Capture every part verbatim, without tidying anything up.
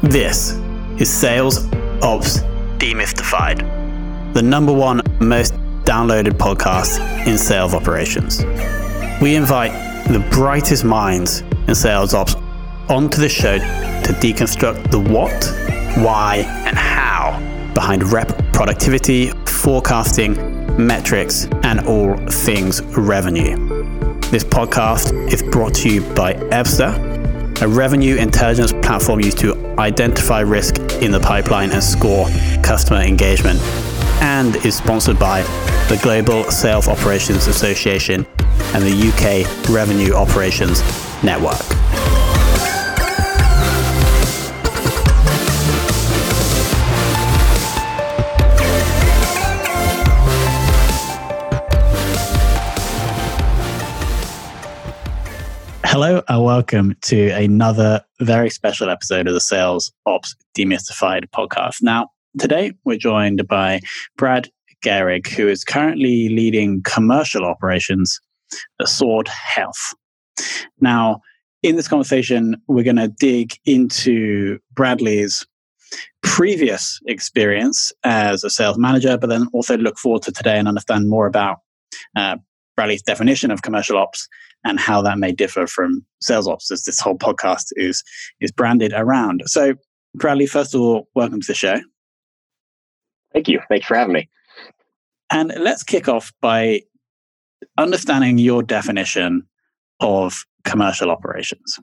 This is Sales Ops Demystified, the number one most downloaded podcast in sales operations. We invite the brightest minds in sales ops onto the show to deconstruct the what, why, and how behind rep productivity, forecasting, metrics, and all things revenue. This podcast is brought to you by Ebsta, a revenue intelligence platform used to identify risk in the pipeline and score customer engagement, and is sponsored by the Global Sales Operations Association and the U K Revenue Operations Network. Hello and welcome to another very special episode of the Sales Ops Demystified podcast. Now, today we're joined by Brad Gehrig, who is currently leading commercial operations at Sword Health. Now, in this conversation, we're going to dig into Bradley's previous experience as a sales manager, but then also look forward to today and understand more about uh, Bradley's definition of commercial ops and how that may differ from sales ops, as this whole podcast is is branded around. So, Bradley, first of all, welcome to the show. Thank you. Thanks for having me. And let's kick off by understanding your definition of commercial operations.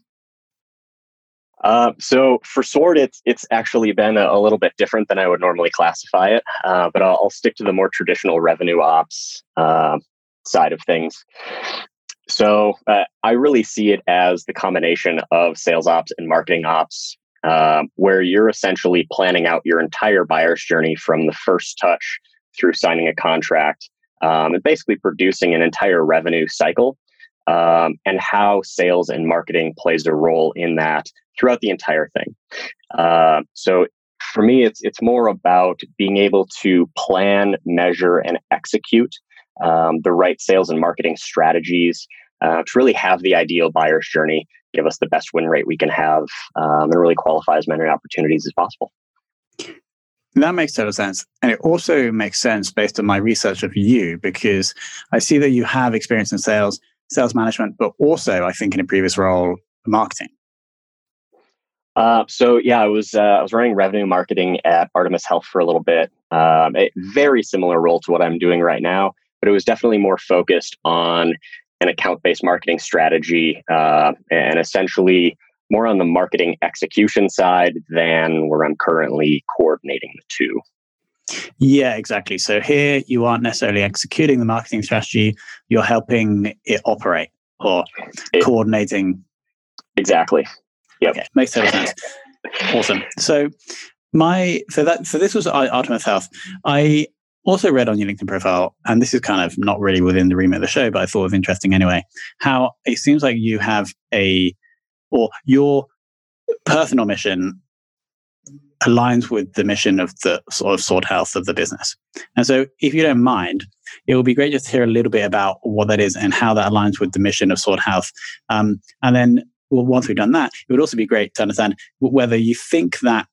Uh, so for Sword, it's it's actually been a, a little bit different than I would normally classify it, uh, but I'll, I'll stick to the more traditional revenue ops uh, side of things. So uh, I really see it as the combination of sales ops and marketing ops, uh, where you're essentially planning out your entire buyer's journey from the first touch through signing a contract, um, and basically producing an entire revenue cycle, um, and how sales and marketing plays a role in that throughout the entire thing. Uh, so for me, it's it's more about being able to plan, measure, and execute Um, the right sales and marketing strategies uh, to really have the ideal buyer's journey, give us the best win rate we can have, um, and really qualify as many opportunities as possible. That makes total sense. And it also makes sense based on my research of you, because I see that you have experience in sales, sales management, but also, I think in a previous role, marketing. Uh, so yeah, I was uh, I was running revenue marketing at Artemis Health for a little bit. Um, a very similar role to what I'm doing right now, but it was definitely more focused on an account-based marketing strategy, uh, and essentially more on the marketing execution side than where I'm currently coordinating the two. Yeah, exactly. So here you aren't necessarily executing the marketing strategy, you're helping it operate or it, coordinating. Exactly. Yep. Okay, makes total sense. Awesome. So my so that so this was Artemis Health. I also read on your LinkedIn profile, and this is kind of not really within the remit of the show, but I thought it was interesting anyway, how it seems like you have a, or your personal mission aligns with the mission of the sort of Sword Health of the business. And so if you don't mind, it would be great just to hear a little bit about what that is and how that aligns with the mission of Sword Health. Um, and then well, once we've done that, it would also be great to understand whether you think that,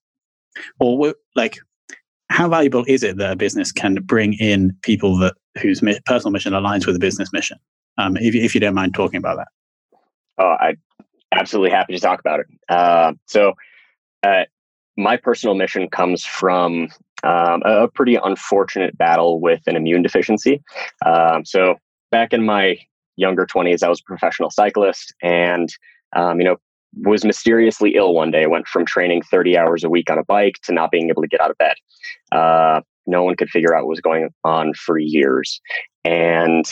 or like, how valuable is it that a business can bring in people that whose mi- personal mission aligns with the business mission? Um, if, if you don't mind talking about that. Oh, I'm absolutely happy to talk about it. Uh, so uh, my personal mission comes from um, a pretty unfortunate battle with an immune deficiency. Um, so back in my younger twenties, I was a professional cyclist and, um, you know, was mysteriously ill one day. Went from training thirty hours a week on a bike to not being able to get out of bed. Uh, no one could figure out what was going on for years. And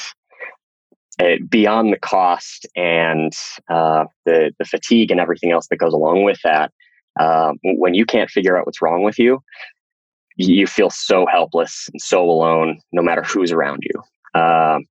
it, beyond the cost and uh, the, the fatigue and everything else that goes along with that, uh, when you can't figure out what's wrong with you, you feel so helpless and so alone, no matter who's around you. Uh,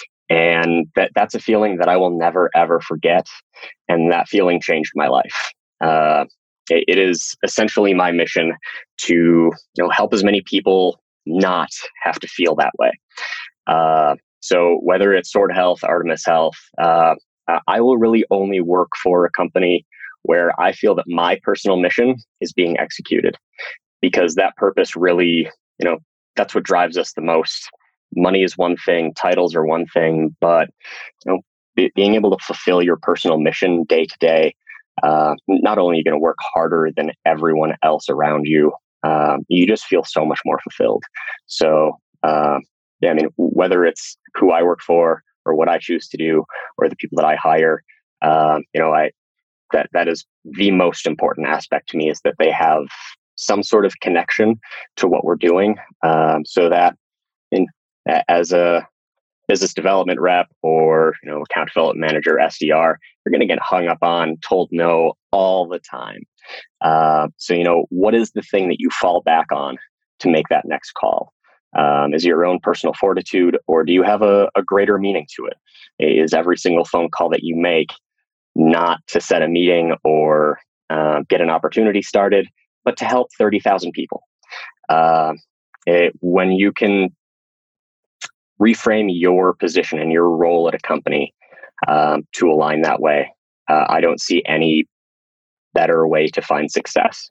And that that's a feeling that I will never, ever forget. And that feeling changed my life. Uh, it, it is essentially my mission to, you know, help as many people not have to feel that way. Uh, so whether it's Sword Health, Artemis Health, uh, I will really only work for a company where I feel that my personal mission is being executed, because that purpose really, you know, that's what drives us the most. Money is one thing, titles are one thing, but you know, be, being able to fulfill your personal mission day to day, uh, not only are you going to work harder than everyone else around you, um, you just feel so much more fulfilled. So, uh, yeah, I mean, whether it's who I work for or what I choose to do or the people that I hire, um, you know, I that that is the most important aspect to me, is that they have some sort of connection to what we're doing, um, so that in as a business development rep or, you know, account development manager, S D R, you're going to get hung up on, told no all the time. Uh, so, you know, what is the thing that you fall back on to make that next call? Um, is it your own personal fortitude, or do you have a, a greater meaning to it? Is every single phone call that you make not to set a meeting or uh, get an opportunity started, but to help thirty thousand people? Uh, it, when you can reframe your position and your role at a company um, to align that way, uh, I don't see any better way to find success.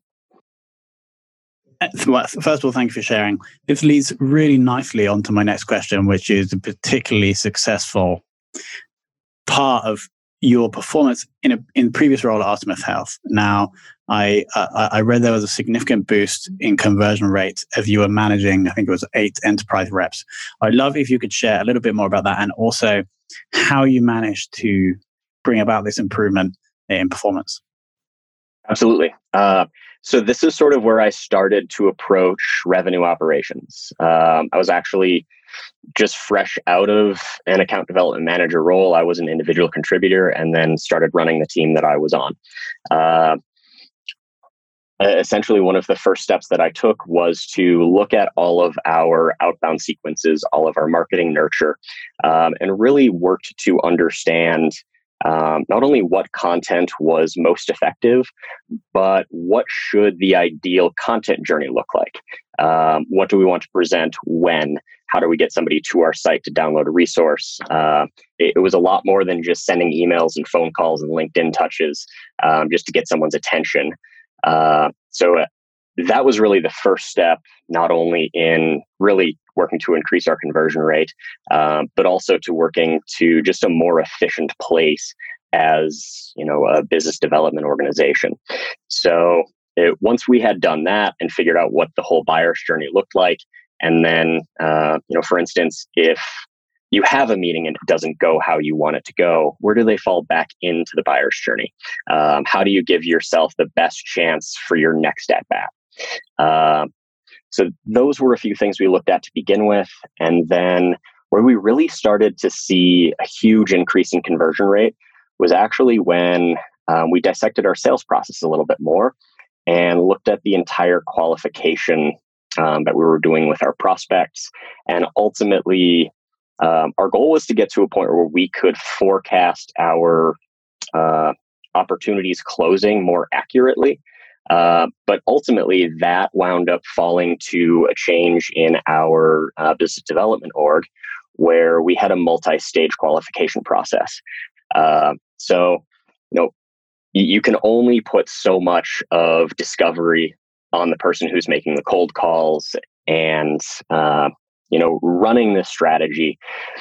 First of all, thank you for sharing. This leads really nicely onto my next question, which is a particularly successful part of your performance in a in previous role at Artemis Health. Now, I uh, I read there was a significant boost in conversion rate as you were managing, I think it was eight enterprise reps. I'd love if you could share a little bit more about that, and also how you managed to bring about this improvement in performance. Absolutely. Uh, so this is sort of where I started to approach revenue operations. Um, I was actually just fresh out of an account development manager role. I was an individual contributor and then started running the team that I was on. Uh, essentially, one of the first steps that I took was to look at all of our outbound sequences, all of our marketing nurture, um, and really worked to understand Um, not only what content was most effective, but what should the ideal content journey look like? Um, what do we want to present when? How do we get somebody to our site to download a resource? Uh, it, it was a lot more than just sending emails and phone calls and LinkedIn touches um, just to get someone's attention. Uh, so uh, that was really the first step, not only in really working to increase our conversion rate, um, but also to working to just a more efficient place as, you know, a business development organization. So it, once we had done that and figured out what the whole buyer's journey looked like, and then, uh, you know, for instance, if you have a meeting and it doesn't go how you want it to go, where do they fall back into the buyer's journey? Um, how do you give yourself the best chance for your next at bat? Uh, so those were a few things we looked at to begin with. And then where we really started to see a huge increase in conversion rate was actually when um, we dissected our sales process a little bit more and looked at the entire qualification um, that we were doing with our prospects. And ultimately, um, our goal was to get to a point where we could forecast our uh, opportunities closing more accurately. Uh, but ultimately, that wound up falling to a change in our uh, business development org, where we had a multi-stage qualification process. Uh, so, you know, y- you can only put so much of discovery on the person who's making the cold calls and, uh, you know, running this strategy,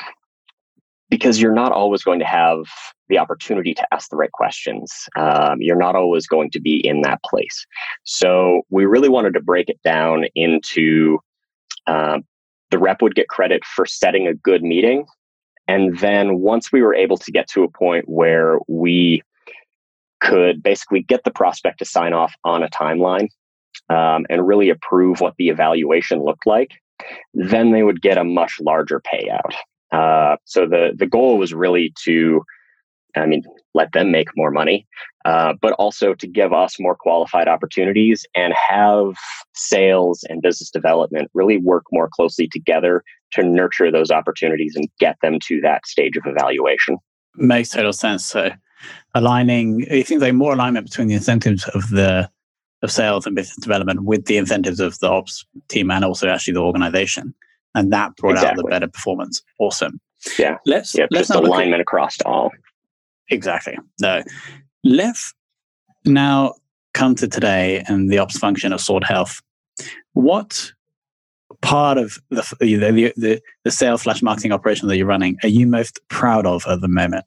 because you're not always going to have the opportunity to ask the right questions. Um, you're not always going to be in that place. So we really wanted to break it down into um, the rep would get credit for setting a good meeting. And then once we were able to get to a point where we could basically get the prospect to sign off on a timeline um, and really approve what the evaluation looked like, then they would get a much larger payout. Uh, so the the goal was really to, I mean, let them make more money, uh, but also to give us more qualified opportunities and have sales and business development really work more closely together to nurture those opportunities and get them to that stage of evaluation. Makes total sense. So aligning, it seems like more alignment between the incentives of the of sales and business development with the incentives of the ops team and also actually the organization. And that brought exactly. out the better performance. Awesome. Yeah. Let's yeah, let's just alignment at, across all. Exactly. No. Let's now come to today and the ops function of Sword Health, what part of the the the, the sales slash marketing operation that you're running are you most proud of at the moment?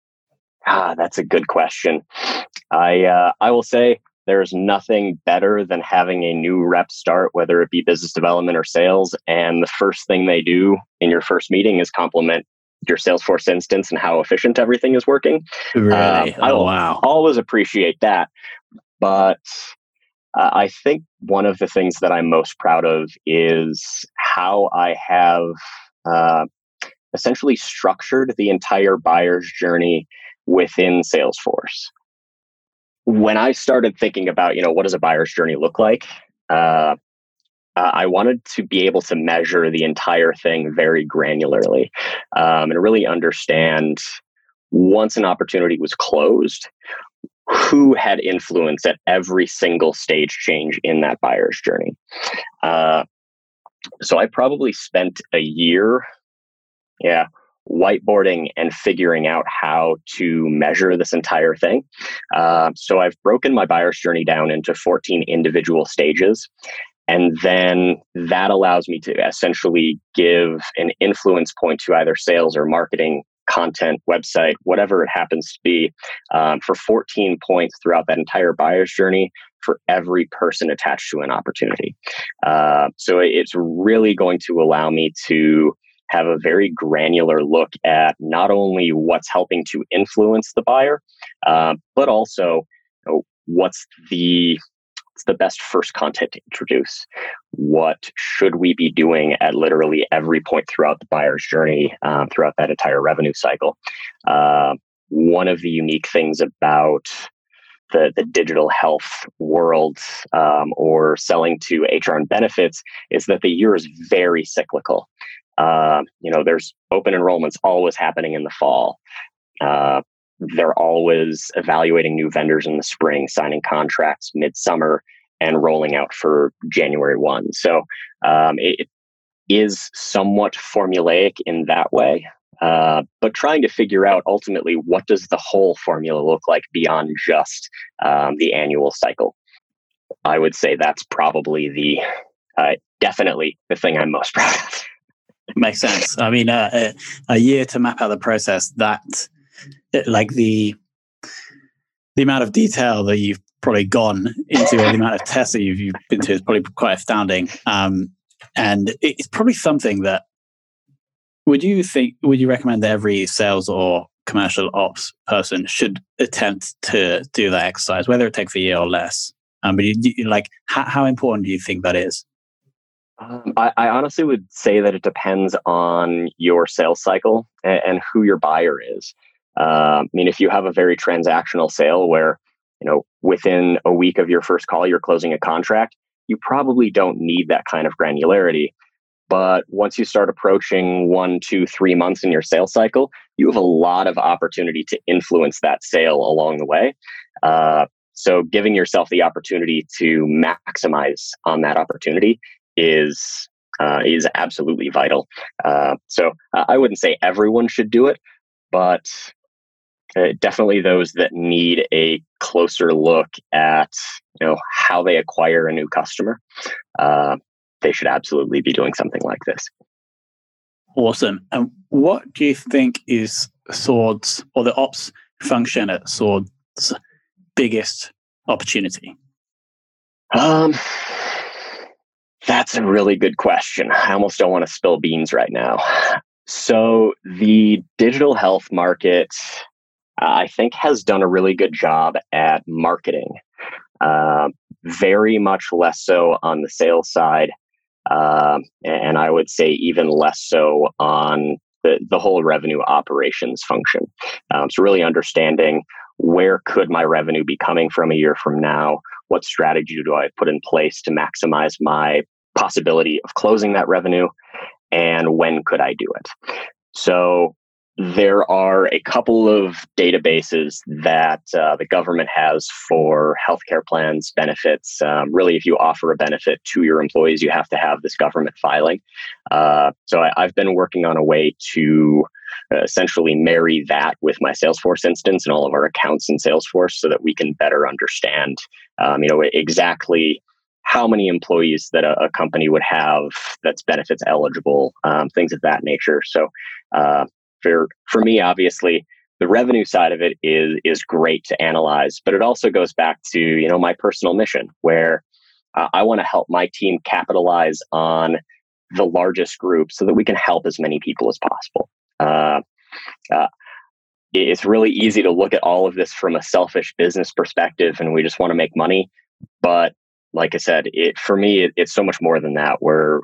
Ah, that's a good question. I uh, I will say there's nothing better than having a new rep start, whether it be business development or sales, and the first thing they do in your first meeting is compliment your Salesforce instance and how efficient everything is working. Really? Um, oh, I will wow. always appreciate that. But uh, I think one of the things that I'm most proud of is how I have uh, essentially structured the entire buyer's journey within Salesforce. When I started thinking about, you know, what does a buyer's journey look like? Uh, uh, I wanted to be able to measure the entire thing very granularly um, and really understand once an opportunity was closed, who had influence at every single stage change in that buyer's journey. Uh, so I probably spent a year, yeah, whiteboarding and figuring out how to measure this entire thing. Uh, so I've broken my buyer's journey down into fourteen individual stages. And then that allows me to essentially give an influence point to either sales or marketing, content, website, whatever it happens to be, um, for fourteen points throughout that entire buyer's journey for every person attached to an opportunity. Uh, so it's really going to allow me to have a very granular look at not only what's helping to influence the buyer, uh, but also, you know, what's the what's the best first content to introduce? What should we be doing at literally every point throughout the buyer's journey, uh, throughout that entire revenue cycle? Uh, one of the unique things about the, the digital health world um, or selling to H R and benefits is that the year is very cyclical. Uh, you know, there's open enrollments always happening in the fall. Uh, they're always evaluating new vendors in the spring, signing contracts midsummer, and rolling out for January first. So um, it is somewhat formulaic in that way, uh, but trying to figure out ultimately what does the whole formula look like beyond just um, the annual cycle. I would say that's probably the uh, definitely the thing I'm most proud of. Makes sense. I mean, uh, a, a year to map out the process, that like the the amount of detail that you've probably gone into, or the amount of tests that you've, you've been to is probably quite astounding. Um, and it's probably something that would you think, would you recommend that every sales or commercial ops person should attempt to do that exercise, whether it takes a year or less? Um, but you, you, like, how, how important do you think that is? Um, I, I honestly would say that it depends on your sales cycle and, and who your buyer is. Uh, I mean, if you have a very transactional sale where, you know, within a week of your first call, you're closing a contract, you probably don't need that kind of granularity. But once you start approaching one, two, three months in your sales cycle, you have a lot of opportunity to influence that sale along the way. Uh, so giving yourself the opportunity to maximize on that opportunity is uh, is absolutely vital. Uh, so uh, I wouldn't say everyone should do it, but uh, definitely those that need a closer look at, you know, how they acquire a new customer, uh, they should absolutely be doing something like this. Awesome. And what do you think is Sword's, or the ops function at Sword's, biggest opportunity? Um, that's a really good question. I almost don't want to spill beans right now. So the digital health market, uh, I think, has done a really good job at marketing. Uh, very much less so on the sales side. Um, and I would say even less so on the, the whole revenue operations function. Um, so really understanding, where could my revenue be coming from a year from now? What strategy do I put in place to maximize my possibility of closing that revenue? And when could I do it? So there are a couple of databases that uh, the government has for healthcare plans, benefits. Um, really, if you offer a benefit to your employees, you have to have this government filing. Uh, so I, I've been working on a way to uh, essentially marry that with my Salesforce instance and all of our accounts in Salesforce so that we can better understand, um, you know, exactly how many employees that a, a company would have that's benefits eligible, um, things of that nature. So uh, for for me, obviously, the revenue side of it is is great to analyze, but it also goes back to, you know, my personal mission where uh, I want to help my team capitalize on the largest group so that we can help as many people as possible. Uh, uh, it's really easy to look at all of this from a selfish business perspective, and we just want to make money. But like I said, it for me, it, it's so much more than that. Where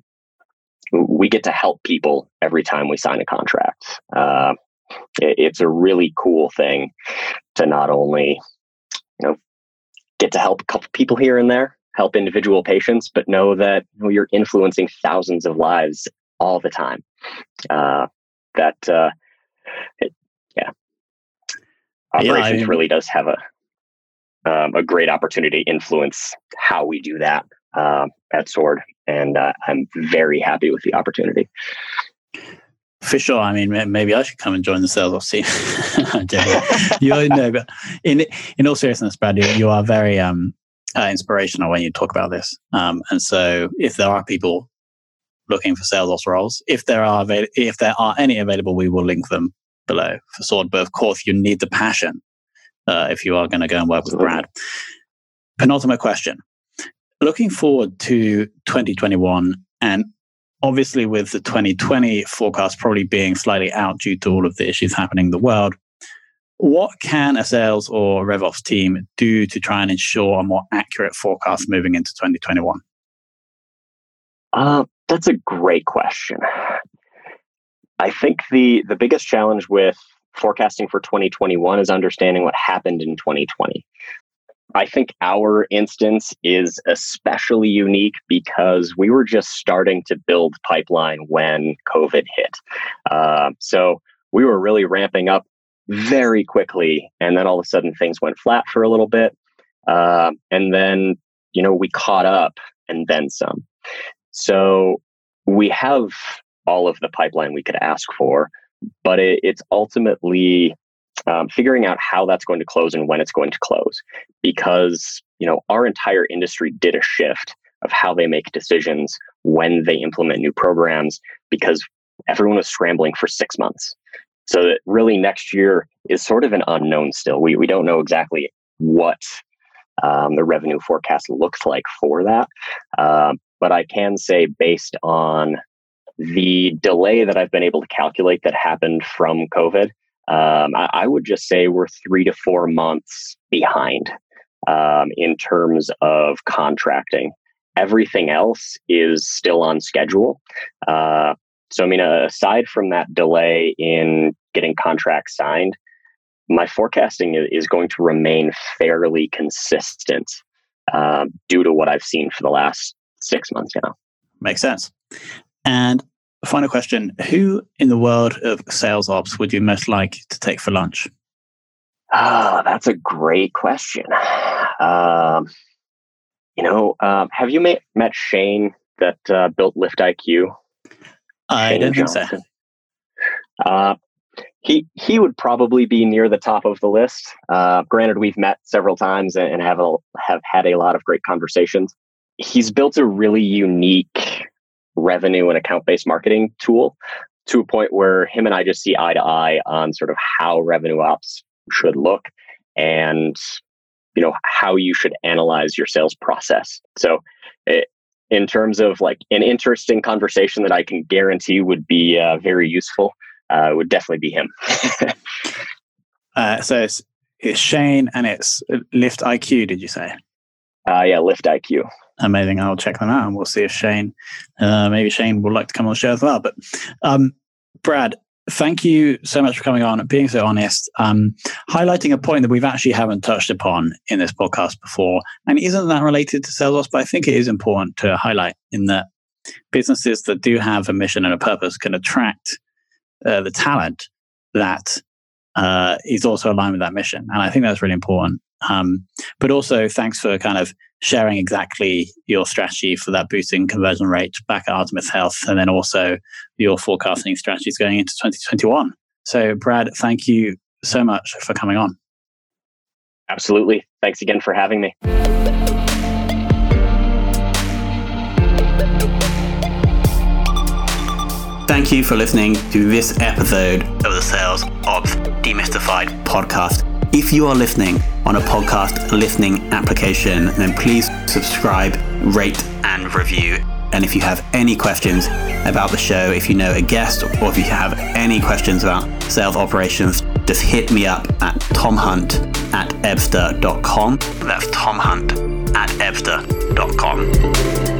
we get to help people every time we sign a contract. Uh, it, it's a really cool thing to not only, you know, get to help a couple people here and there, help individual patients, but know that, you know, you're influencing thousands of lives all the time. Uh, that, uh, it, yeah, operations yeah, I mean, really does have a um, a great opportunity to influence how we do that um, at Sword, and uh, I'm very happy with the opportunity. For sure. I mean, maybe I should come and join the sales ops team. you know, but in in all seriousness, Brad, you, you are very um, uh, inspirational when you talk about this. Um, and so, if there are people looking for sales ops roles, if there are avail- if there are any available, we will link them below for Sword. But of course, you need the passion uh, if you are going to go and work with Brad. Penultimate question: looking forward to twenty twenty-one, and obviously with the twenty twenty forecast probably being slightly out due to all of the issues happening in the world, what can a sales or RevOps team do to try and ensure a more accurate forecast moving into twenty twenty-one? Uh, that's a great question. I think the the biggest challenge with forecasting for twenty twenty-one is understanding what happened in twenty twenty. I think our instance is especially unique because we were just starting to build pipeline when COVID hit. Uh, so we were really ramping up very quickly, and then all of a sudden things went flat for a little bit. Uh, and then, you know, we caught up and then some. So we have all of the pipeline we could ask for, but it, it's ultimately Um, figuring out how that's going to close and when it's going to close, because, you know, our entire industry did a shift of how they make decisions when they implement new programs, because everyone was scrambling for six months. So that really next year is sort of an unknown still. We we don't know exactly what um, the revenue forecast looks like for that. Um, but I can say, based on the delay that I've been able to calculate that happened from COVID, Um, I, I would just say we're three to four months behind um, in terms of contracting. Everything else is still on schedule. Uh, so, I mean, aside from that delay in getting contracts signed, my forecasting is, is going to remain fairly consistent uh, due to what I've seen for the last six months now. Makes sense. And final question: who in the world of sales ops would you most like to take for lunch? Ah, oh, that's a great question. Um, you know, um, have you met, met Shane that uh, built LiftIQ? I Shane don't Johnson. think so. Uh, he he would probably be near the top of the list. Uh, granted, we've met several times and, and have a, have had a lot of great conversations. He's built a really unique revenue and account-based marketing tool to a point where him and I just see eye to eye on sort of how revenue ops should look and, you know, how you should analyze your sales process. So it, in terms of like an interesting conversation that I can guarantee would be uh, very useful, uh, would definitely be him. uh, so it's, it's Shane and it's LiftIQ, did you say? Uh, yeah, LiftIQ. Amazing. I'll check them out and we'll see if Shane, uh, maybe Shane would like to come on the show as well. But um, Brad, thank you so much for coming on and being so honest, um, highlighting a point that we've actually haven't touched upon in this podcast before. And isn't that related to sales ops? But I think it is important to highlight in that businesses that do have a mission and a purpose can attract uh, the talent that uh, is also aligned with that mission. And I think that's really important. Um, but also thanks for kind of sharing exactly your strategy for that boosting conversion rate back at Artemis Health, and then also your forecasting strategies going into twenty twenty-one. So Brad, thank you so much for coming on. Absolutely. Thanks again for having me. Thank you for listening to this episode of the Sales Ops Demystified podcast. If you are listening on a podcast listening application, then please subscribe, rate, and review. And if you have any questions about the show, if you know a guest, or if you have any questions about sales operations, just hit me up at tomhunt at ebster dot com. That's tomhunt at ebster dot com.